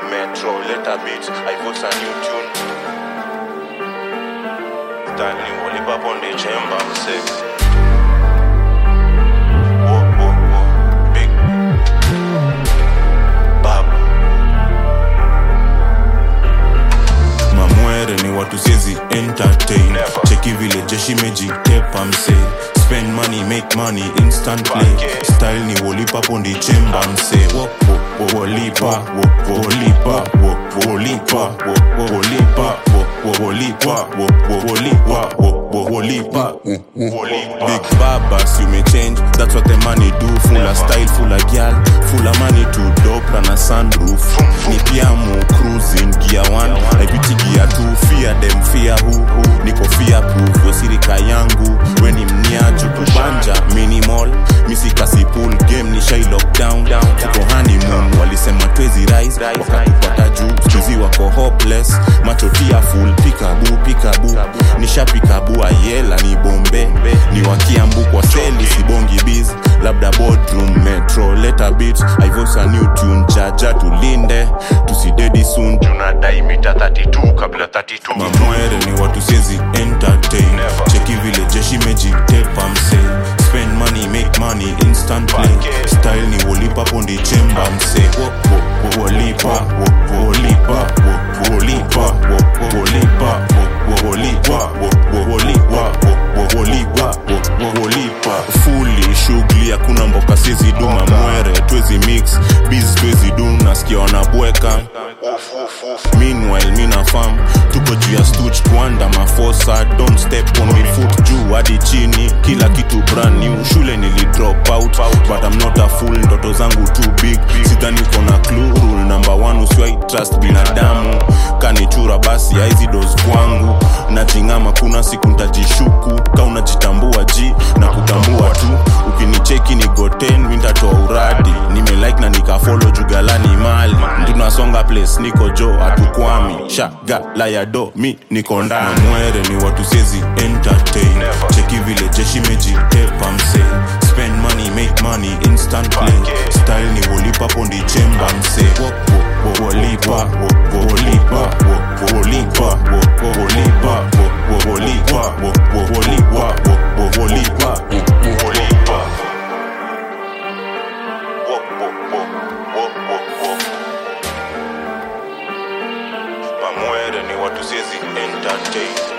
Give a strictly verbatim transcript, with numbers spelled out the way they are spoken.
Metro, Later Beats, I voice a new tune. Stanley Wally Pop on the chamber, I'm sick. Whoa, whoa, whoa, big Bob. Mamwere ni watu siezi entertain. Never. Cheki vile jeshi meji tepa mse. Spend money, make money, instant play. Bucket. Style ni Wally Pop on the chamber mse. Wop wop Wally Pop, wop Wally Pop, wop Wally Pop, wop Wally Pop, wop Wally Pop, wop Wally Pop, wop Wally Pop. Big babas, you may change. That's what the money do. Full of style, full of gal, full of money to dope and a sunroof. Ni piamo cruising gear one. I pity gear two. Fear them, fear who? Niko fear proof. Yosirika yangu weni mniaju kubanja minimal. Misi kasi pool game ni shy lockdown. Tuko honeymoon walisema twezi rise. Wakatupata juu skuzi wako hopeless. Macho tearful pikabu pikabu. Nisha pikabu ayela ni bombe. Ni wakiambu kwa seli sibongi biz. Labda boardroom Metro Later Beats, I voice a new tune. Jaja tulinde tusidedi soon. Tunadai mita thirty-two kabla thirty-two. Mamwere ni watu siezi entertain. Never. Cheki vile jeshi meji tepa mse. Spend money, make money, instant play. Bucket. Style ni Wally Pop on the chamber mse. Wop wop Wally Pop, wop Wally Pop, wop Wally Pop, wop Wally Pop, wop Wally Pop, wop Wally Pop, wop Wally Pop, wop Wally Pop. Fully shughuli hakuna mboka siezi du. Mamwere twezi mix, biz twezi du. Nasikia wanabweka. Meanwhile mina fam tuko juu ya stooge tuanda mafosa. Don't step on my foot juu hadi chini. Kila kitu brand new. Shule nili drop out but I'm not a fool. Ndoto zangu too big. Sidhani kona clue. Rule number one usiwai trust binadamu. Kanichura basi ya hizi dozi kwangu. Najingama kuna siku ntajishuku. Ka unajitambua ji na kutambua tu. Ukinicheki ni goten wintatoa uradi. Nime like na nikafollow jugalani mali. Tunasonga place niko jo atukwami. Shaga la ya do mi niko ndani. Mamwere ni watu siezi entertain. Never. Cheki vile jeshi meji tepa mse. Spend money, make money, instant play. Bucket. Style ni Wally Pop on the chamber mse. Wop wop Wally Pop, wop Wally Pop, wop Wally Pop, wop Wally Pop, wop Wally Pop, wop Wally Pop, wop Wally Pop. Wally Pop. Wop, wop, wop, wop, wop, wop. Mamwere ni watu siezi entertain.